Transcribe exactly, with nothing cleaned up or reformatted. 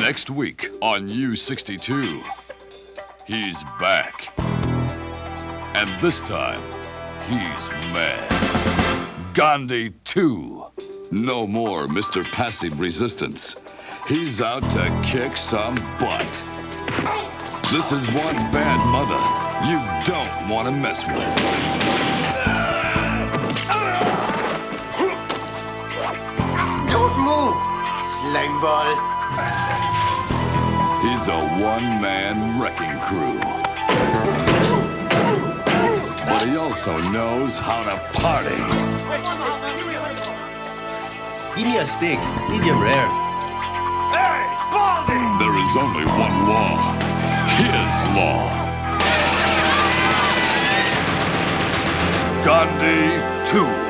Next week on U sixty-two, he's back. And this time, he's mad. Gandhi two. No more Mister Passive Resistance. He's out to kick some butt. This is one bad mother you don't want to mess with. Don't move, slime ball. He's a one-man wrecking crew. But he also knows how to party. Give me a steak, medium rare. Hey, Baldy! There is only one law. His law. Gandhi two.